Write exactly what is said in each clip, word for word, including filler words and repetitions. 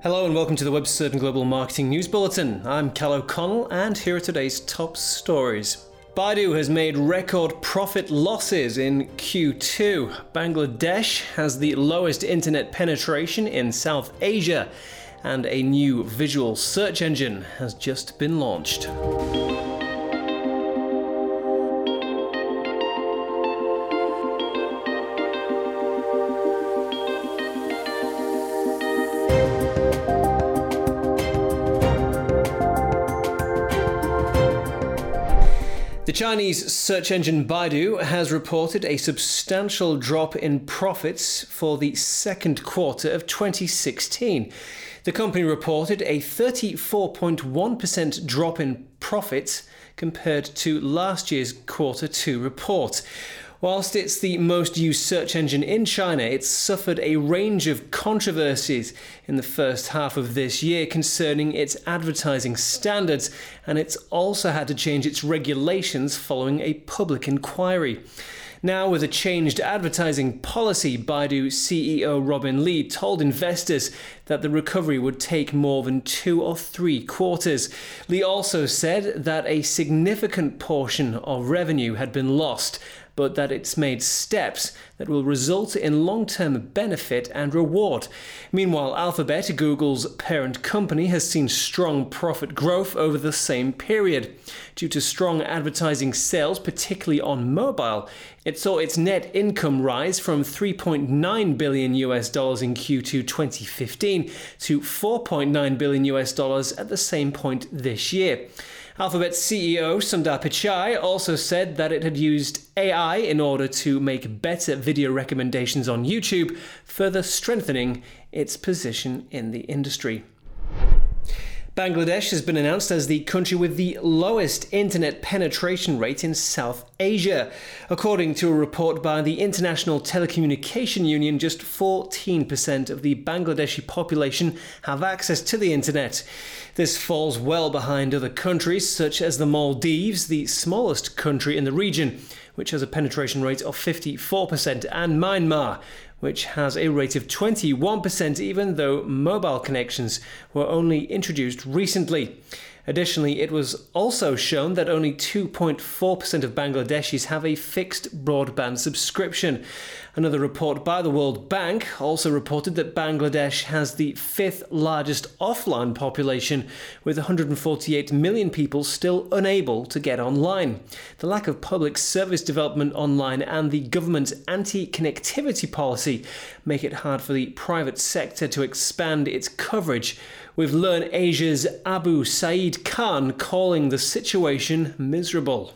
Hello and welcome to the Webcertain Global Marketing News Bulletin. I'm Cal O'Connell and here are today's top stories. Baidu has made record profit losses in Q two. Bangladesh has the lowest internet penetration in South Asia, and a new visual search engine has just been launched. The Chinese search engine Baidu has reported a substantial drop in profits for the second quarter of twenty sixteen. The company reported a thirty-four point one percent drop in profits compared to last year's quarter two report. Whilst it's the most used search engine in China, it's suffered a range of controversies in the first half of this year concerning its advertising standards, and it's also had to change its regulations following a public inquiry. Now, with a changed advertising policy, Baidu C E O Robin Li told investors that the recovery would take more than two or three quarters. Li also said that a significant portion of revenue had been lost, but that it's made steps that will result in long-term benefit and reward. Meanwhile, Alphabet, Google's parent company, has seen strong profit growth over the same period. Due to strong advertising sales, particularly on mobile, it saw its net income rise from three point nine billion U S dollars in Q two twenty fifteen to four point nine billion U S dollars at the same point this year. Alphabet C E O Sundar Pichai also said that it had used A I in order to make better video recommendations on YouTube, further strengthening its position in the industry. Bangladesh has been announced as the country with the lowest internet penetration rate in South Asia. According to a report by the International Telecommunication Union, just fourteen percent of the Bangladeshi population have access to the internet. This falls well behind other countries such as the Maldives, the smallest country in the region, which has a penetration rate of fifty-four percent, and Myanmar, which has a rate of twenty-one percent, even though mobile connections were only introduced recently. Additionally, it was also shown that only two point four percent of Bangladeshis have a fixed broadband subscription. Another report by the World Bank also reported that Bangladesh has the fifth largest offline population, with one hundred forty-eight million people still unable to get online. The lack of public service development online and the government's anti-connectivity policy make it hard for the private sector to expand its coverage, with Learn Asia's Abu Saeed Khan calling the situation miserable.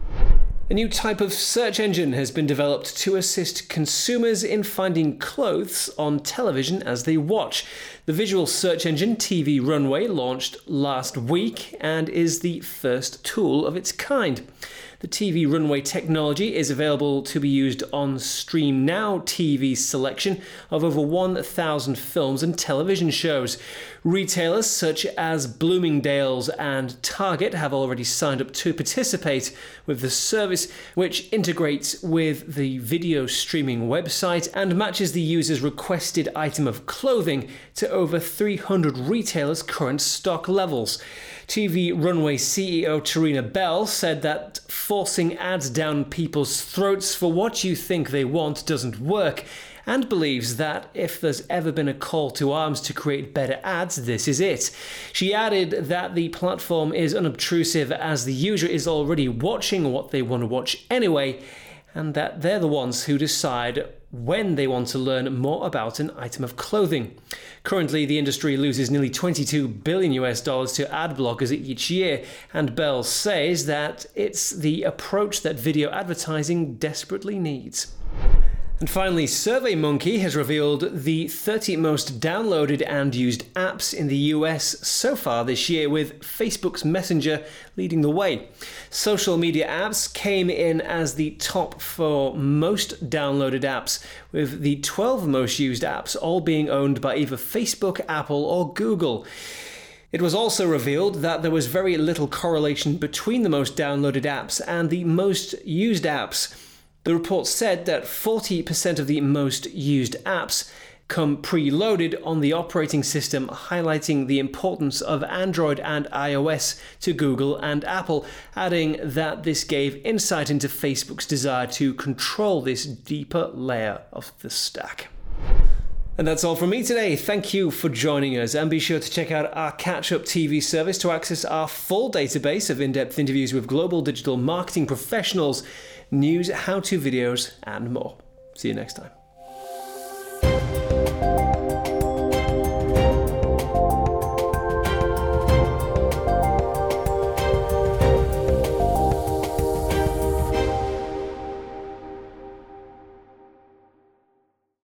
A new type of search engine has been developed to assist consumers in finding clothes on television as they watch. The visual search engine T V Runway launched last week and is the first tool of its kind. The T V Runway technology is available to be used on Stream Now T V's selection of over one thousand films and television shows. Retailers such as Bloomingdale's and Target have already signed up to participate with the service, which integrates with the video streaming website and matches the user's requested item of clothing to over three hundred retailers' current stock levels. T V Runway C E O Tarina Bell said that forcing ads down people's throats for what you think they want doesn't work, and believes that if there's ever been a call to arms to create better ads, this is it. She added that the platform is unobtrusive as the user is already watching what they want to watch anyway, and that they're the ones who decide when they want to learn more about an item of clothing. Currently, the industry loses nearly twenty-two billion U S dollars to ad blockers each year, and Bell says that it's the approach that video advertising desperately needs. And finally, SurveyMonkey has revealed the thirty most downloaded and used apps in the U S so far this year, with Facebook's Messenger leading the way. Social media apps came in as the top for most downloaded apps, with the twelve most used apps all being owned by either Facebook, Apple, or Google. It was also revealed that there was very little correlation between the most downloaded apps and the most used apps. The report said that forty percent of the most used apps come preloaded on the operating system, highlighting the importance of Android and iOS to Google and Apple, adding that this gave insight into Facebook's desire to control this deeper layer of the stack. And that's all from me today. Thank you for joining us, and be sure to check out our Catch-Up T V service to access our full database of in-depth interviews with global digital marketing professionals, news, how-to videos, and more. See you next time.